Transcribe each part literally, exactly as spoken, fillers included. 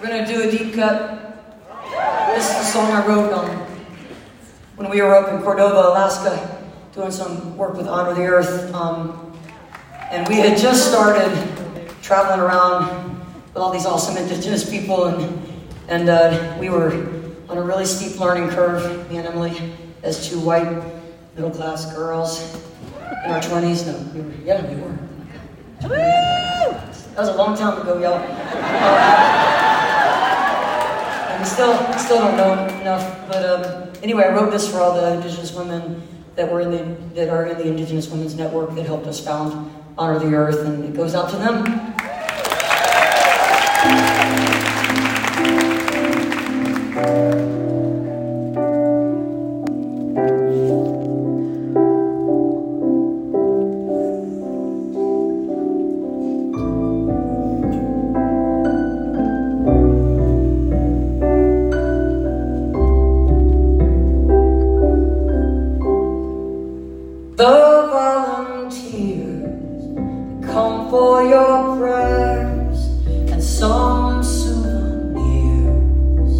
We're gonna do a deep cut. This is a song I wrote um, when we were up in Cordova, Alaska, doing some work with Honor the Earth. Um, and we had just started traveling around with all these awesome indigenous people, and, and uh, we were on a really steep learning curve, me and Emily, as two white middle-class girls in our twenties. No, we were, yeah, we were. That was a long time ago, y'all. Uh, and we still, still don't know enough. But um, anyway, I wrote this for all the indigenous women that were in the that are in the Indigenous Women's Network that helped us found Honor the Earth, and it goes out to them. The volunteers come for your prayers and some souvenirs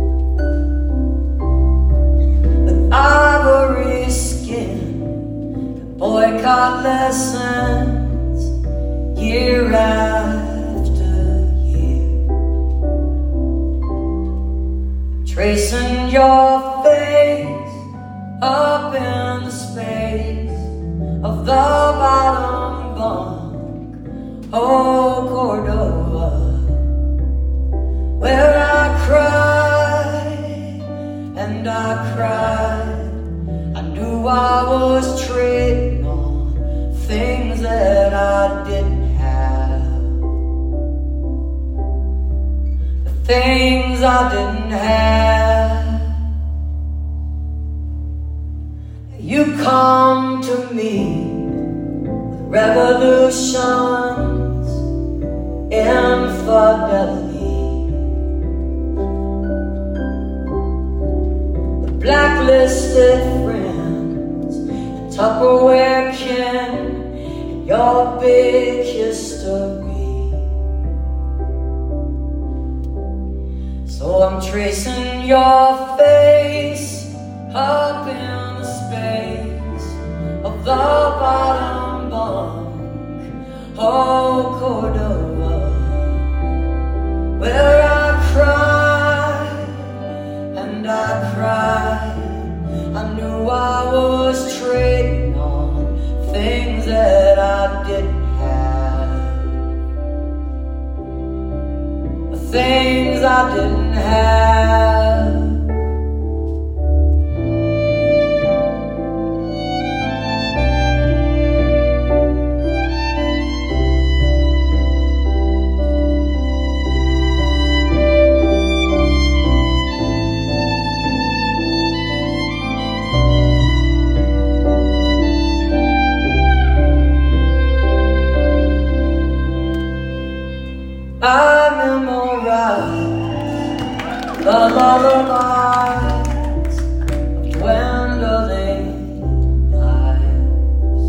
with ivory skin and boycott lessons year after year, tracing your face up in the space of the bottom bunk, oh Cordova, where I cried and I cried. I knew I was trading on things that I didn't have, the things I didn't have. You come to me with revolutions, infidelity, the blacklisted friends, and Tupperware kin, and your big history. So I'm tracing your face up in of the bottom bunk, oh Cordova, where I cried and I cried. I knew I was trading on things that I didn't have, the things I didn't have. I memorize the lullabies of dwindling lives.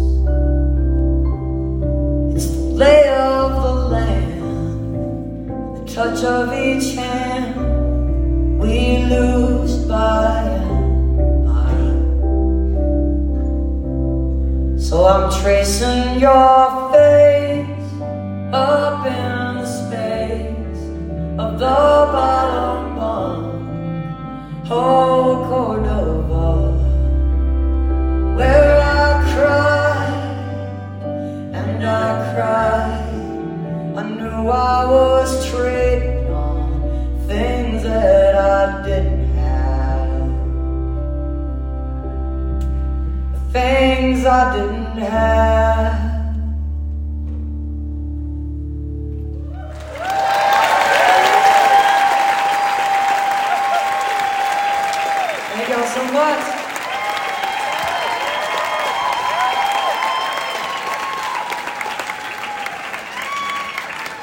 It's the lay of the land, the touch of each hand we lose by and by. So I'm tracing your face up in of the bottom bunk, oh Cordova, where I cried and I cried. I knew I was trading on things that I didn't have, the things I didn't have. Thank y'all so much.